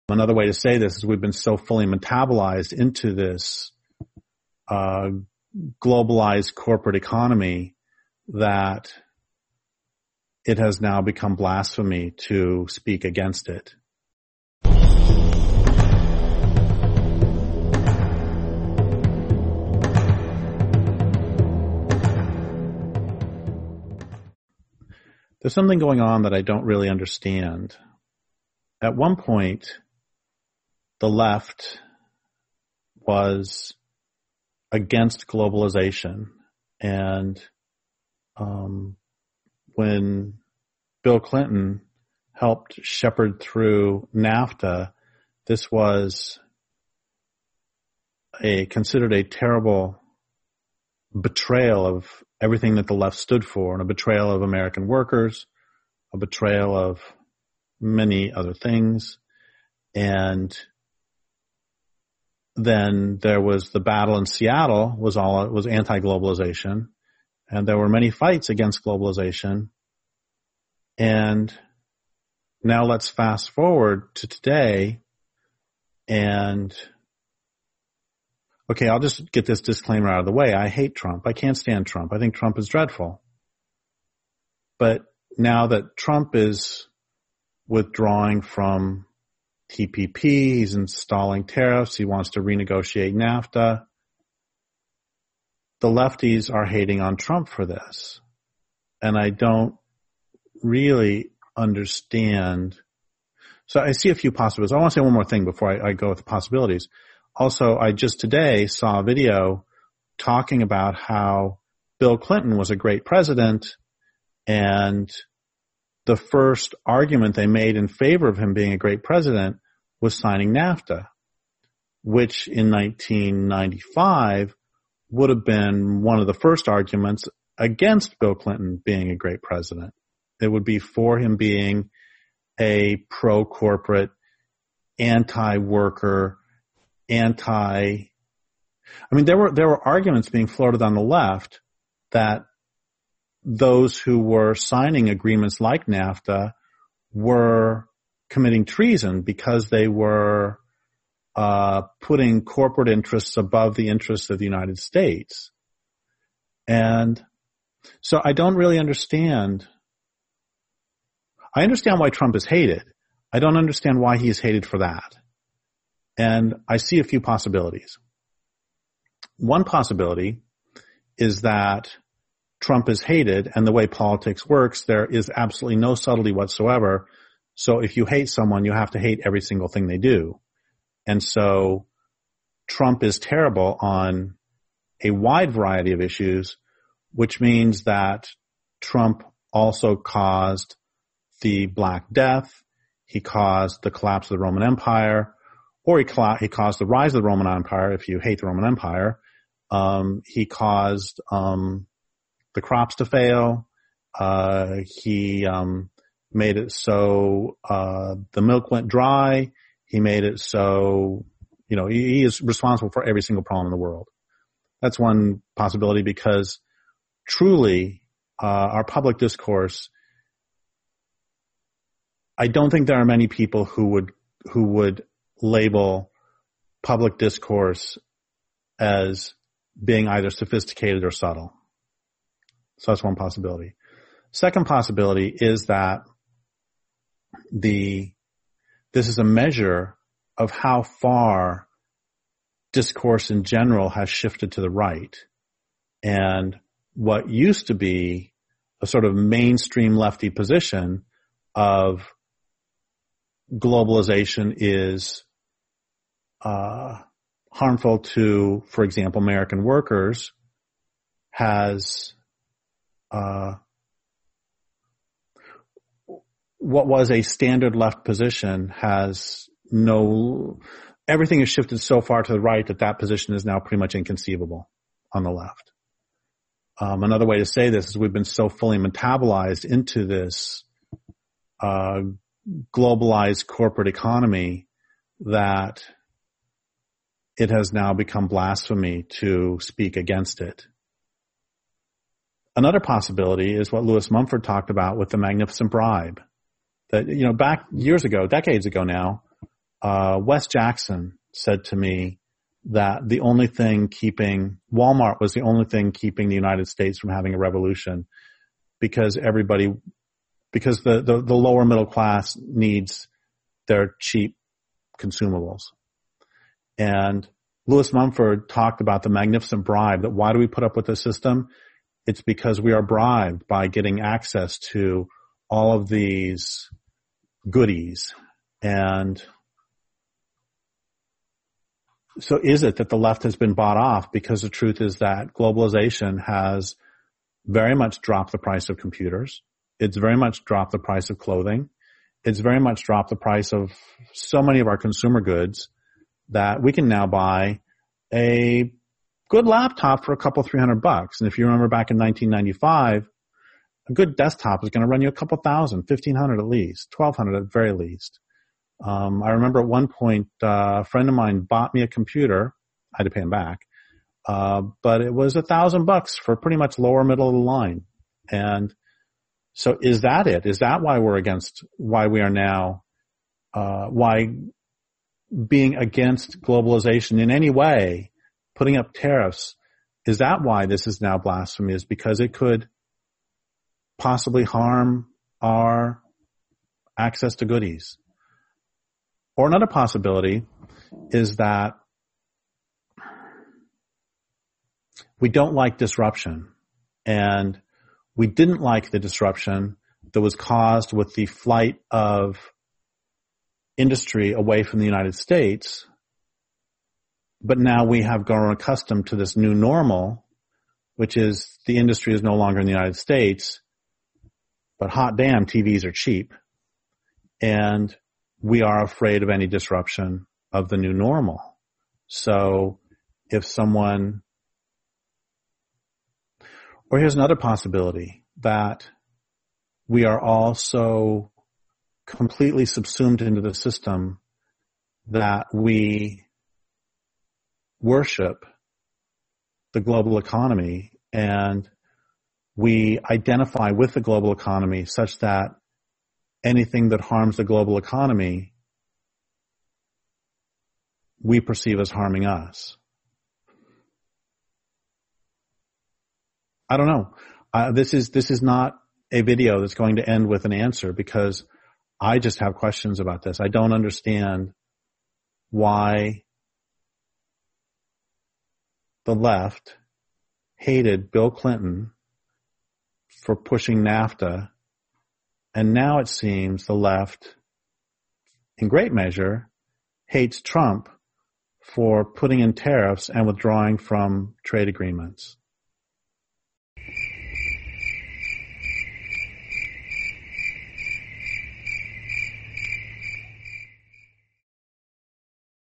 Another way to say this is we've been so fully metabolized into this globalized corporate economy that it has now become blasphemy to speak against it. There's something going on that I don't really understand. At one point, the left was against globalization, and when Bill Clinton helped shepherd through NAFTA, this was considered a terrible betrayal of everything that the left stood for, and a betrayal of American workers, a betrayal of many other things. And then there was the battle in Seattle was anti-globalization, and there were many fights against globalization. And now let's fast forward to today, and okay, I'll just get this disclaimer out of the way. I hate Trump. I can't stand Trump. I think Trump is dreadful. But now that Trump is withdrawing from TPP, he's installing tariffs, he wants to renegotiate NAFTA, the lefties are hating on Trump for this. And I don't really understand. So I see a few possibilities. I want to say one more thing before I go with the possibilities. Also, I just today saw a video talking about how Bill Clinton was a great president, and the first argument they made in favor of him being a great president was signing NAFTA, which in 1995 would have been one of the first arguments against Bill Clinton being a great president. It would be for him being a pro-corporate, anti-worker, there were arguments being floated on the left that those who were signing agreements like NAFTA were committing treason because they were putting corporate interests above the interests of the United States. And so I don't really understand. I understand why Trump is hated. I don't understand why he is hated for that. And I see a few possibilities. One possibility is that Trump is hated, and the way politics works, there is absolutely no subtlety whatsoever. So if you hate someone, you have to hate every single thing they do. And so Trump is terrible on a wide variety of issues, which means that Trump also caused the Black Death. He caused the collapse of the Roman Empire. Or he caused the rise of the Roman Empire, if you hate the Roman Empire. He caused the crops to fail. He made it so the milk went dry. He made it so, he is responsible for every single problem in the world. That's one possibility, because truly our public discourse, I don't think there are many people who would label public discourse as being either sophisticated or subtle. So that's one possibility. Second possibility is that this is a measure of how far discourse in general has shifted to the right. And what used to be a sort of mainstream lefty position of globalization is harmful to, for example, American workers, has what was a standard left position has everything has shifted so far to the right that position is now pretty much inconceivable on the left. Another way to say this is we've been so fully metabolized into this globalized corporate economy that it has now become blasphemy to speak against it. Another possibility is what Lewis Mumford talked about with the Magnificent Bribe. That, back years ago, decades ago now, Wes Jackson said to me that the only thing keeping Walmart was the only thing keeping the United States from having a revolution, because the lower middle class needs their cheap consumables. And Lewis Mumford talked about the magnificent bribe, that why do we put up with this system? It's because we are bribed by getting access to all of these goodies. And so is it that the left has been bought off? Because the truth is that globalization has very much dropped the price of computers. It's very much dropped the price of clothing. It's very much dropped the price of so many of our consumer goods that we can now buy a good laptop for a couple, $300. And if you remember back in 1995, a good desktop is going to run you a couple thousand, 1,500 at least, 1,200 at very least. I remember at one point, a friend of mine bought me a computer. I had to pay him back. But it was $1,000 for pretty much lower middle of the line. And so is that it? Is that why we are now, why being against globalization in any way, putting up tariffs, is that why this is now blasphemy? Is because it could possibly harm our access to goodies? Or another possibility is that we don't like disruption, and we didn't like the disruption that was caused with the flight of industry away from the United States. But now we have grown accustomed to this new normal, which is the industry is no longer in the United States, but hot damn, TVs are cheap. And we are afraid of any disruption of the new normal. So if someone, or here's another possibility, that we are all so completely subsumed into the system that we worship the global economy and we identify with the global economy such that anything that harms the global economy we perceive as harming us. I don't know. This is not a video that's going to end with an answer, because I just have questions about this. I don't understand why the left hated Bill Clinton for pushing NAFTA, and now it seems the left, in great measure, hates Trump for putting in tariffs and withdrawing from trade agreements.